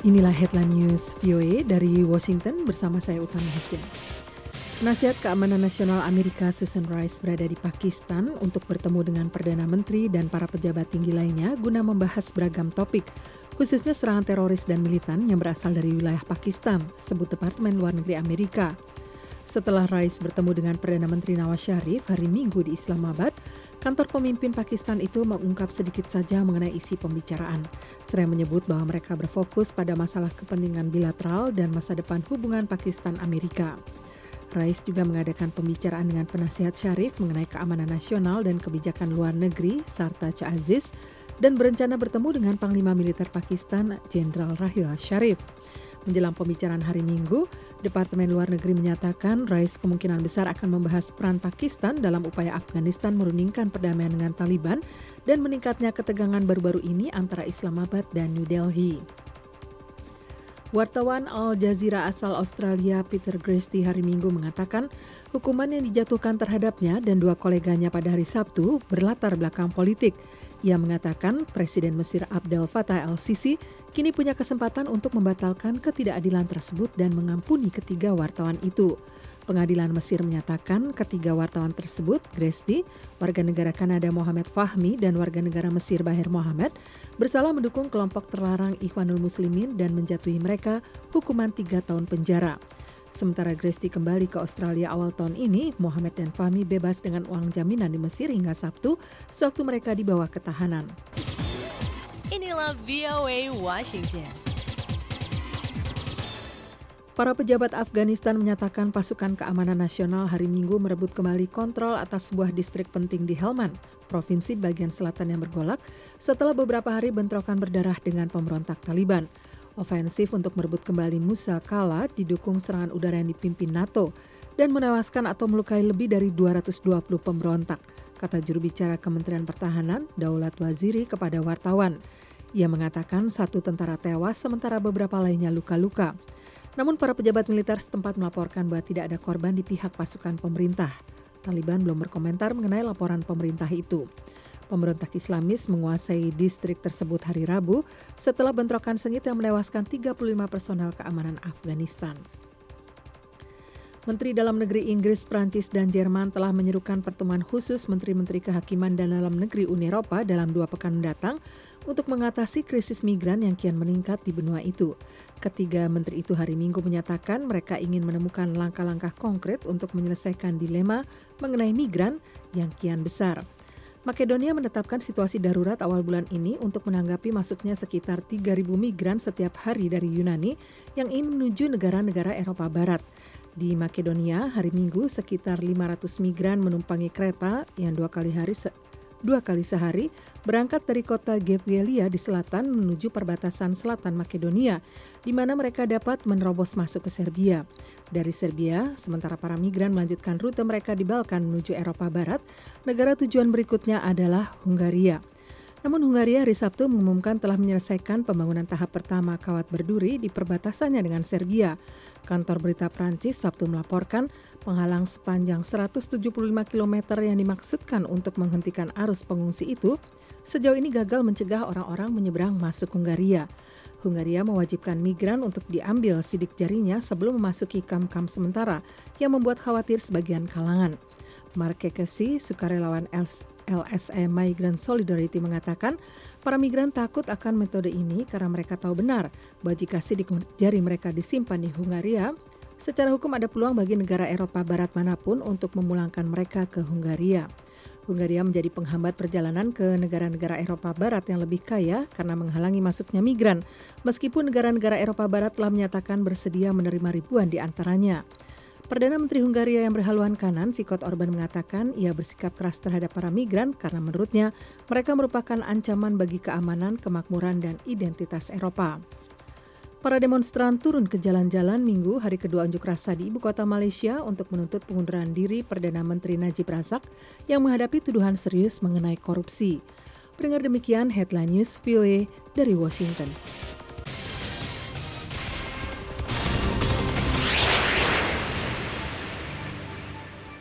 Inilah headline news VOA dari Washington bersama saya Utami Husin. Penasihat Keamanan Nasional Amerika Susan Rice berada di Pakistan untuk bertemu dengan Perdana Menteri dan para pejabat tinggi lainnya guna membahas beragam topik, khususnya serangan teroris dan militan yang berasal dari wilayah Pakistan, sebut Departemen Luar Negeri Amerika. Setelah Rice bertemu dengan Perdana Menteri Nawaz Sharif hari Minggu di Islamabad, kantor pemimpin Pakistan itu mengungkap sedikit saja mengenai isi pembicaraan. Seraya menyebut bahwa mereka berfokus pada masalah kepentingan bilateral dan masa depan hubungan Pakistan-Amerika. Rice juga mengadakan pembicaraan dengan penasihat Sharif mengenai keamanan nasional dan kebijakan luar negeri, Sartaj Aziz, dan berencana bertemu dengan Panglima Militer Pakistan, Jenderal Rahil Sharif. Menjelang pembicaraan hari Minggu, Departemen Luar Negeri menyatakan Rice kemungkinan besar akan membahas peran Pakistan dalam upaya Afghanistan merundingkan perdamaian dengan Taliban dan meningkatnya ketegangan baru-baru ini antara Islamabad dan New Delhi. Wartawan Al Jazeera asal Australia Peter Gresti hari Minggu mengatakan hukuman yang dijatuhkan terhadapnya dan dua koleganya pada hari Sabtu berlatar belakang politik. Ia mengatakan Presiden Mesir Abdel Fattah el-Sisi kini punya kesempatan untuk membatalkan ketidakadilan tersebut dan mengampuni ketiga wartawan itu. Pengadilan Mesir menyatakan ketiga wartawan tersebut, Gresti, warga negara Kanada Mohamed Fahmi dan warga negara Mesir Baher Mohamed, bersalah mendukung kelompok terlarang Ikhwanul Muslimin dan menjatuhi mereka hukuman 3 tahun penjara. Sementara Gresti kembali ke Australia awal tahun ini, Mohamed dan Fahmi bebas dengan uang jaminan di Mesir hingga Sabtu, sewaktu mereka di bawah ketahanan. Inilah VOA Washington. Para pejabat Afghanistan menyatakan pasukan keamanan nasional hari Minggu merebut kembali kontrol atas sebuah distrik penting di Helmand, provinsi bagian selatan yang bergolak, setelah beberapa hari bentrokan berdarah dengan pemberontak Taliban. Ofensif untuk merebut kembali Musa Qala didukung serangan udara yang dipimpin NATO dan menewaskan atau melukai lebih dari 220 pemberontak, kata juru bicara Kementerian Pertahanan Daulat Waziri kepada wartawan. Ia mengatakan 1 tentara tewas sementara beberapa lainnya luka-luka. Namun para pejabat militer setempat melaporkan bahwa tidak ada korban di pihak pasukan pemerintah. Taliban belum berkomentar mengenai laporan pemerintah itu. Pemberontak Islamis menguasai distrik tersebut hari Rabu setelah bentrokan sengit yang menewaskan 35 personel keamanan Afghanistan. Menteri Dalam Negeri Inggris, Prancis, dan Jerman telah menyerukan pertemuan khusus Menteri-Menteri Kehakiman dan Dalam Negeri Uni Eropa dalam 2 pekan mendatang untuk mengatasi krisis migran yang kian meningkat di benua itu. Ketiga menteri itu hari Minggu menyatakan mereka ingin menemukan langkah-langkah konkret untuk menyelesaikan dilema mengenai migran yang kian besar. Makedonia menetapkan situasi darurat awal bulan ini untuk menanggapi masuknya sekitar 3.000 migran setiap hari dari Yunani yang ingin menuju negara-negara Eropa Barat. Di Makedonia, hari Minggu sekitar 500 migran menumpangi kereta yang 2 kali sehari berangkat dari kota Gevgelia di selatan menuju perbatasan selatan Makedonia, di mana mereka dapat menerobos masuk ke Serbia. Dari Serbia, sementara para migran melanjutkan rute mereka di Balkan menuju Eropa Barat, negara tujuan berikutnya adalah Hungaria. Namun Hungaria hari Sabtu mengumumkan telah menyelesaikan pembangunan tahap pertama kawat berduri di perbatasannya dengan Serbia. Kantor berita Prancis Sabtu melaporkan penghalang sepanjang 175 km yang dimaksudkan untuk menghentikan arus pengungsi itu sejauh ini gagal mencegah orang-orang menyeberang masuk Hungaria. Hungaria mewajibkan migran untuk diambil sidik jarinya sebelum memasuki kamp-kamp sementara yang membuat khawatir sebagian kalangan. Mark Kekesi, sukarelawan LSE Migrant Solidarity mengatakan para migran takut akan metode ini karena mereka tahu benar bahwa jika sidik jari mereka disimpan di Hungaria, secara hukum ada peluang bagi negara Eropa Barat manapun untuk memulangkan mereka ke Hungaria. Hungaria menjadi penghambat perjalanan ke negara-negara Eropa Barat yang lebih kaya karena menghalangi masuknya migran, meskipun negara-negara Eropa Barat telah menyatakan bersedia menerima ribuan di antaranya. Perdana Menteri Hungaria yang berhaluan kanan, Viktor Orbán, mengatakan ia bersikap keras terhadap para migran karena menurutnya mereka merupakan ancaman bagi keamanan, kemakmuran, dan identitas Eropa. Para demonstran turun ke jalan-jalan Minggu, hari kedua unjuk rasa di ibu kota Malaysia untuk menuntut pengunduran diri Perdana Menteri Najib Razak yang menghadapi tuduhan serius mengenai korupsi. Pendengar demikian headline news VOA dari Washington.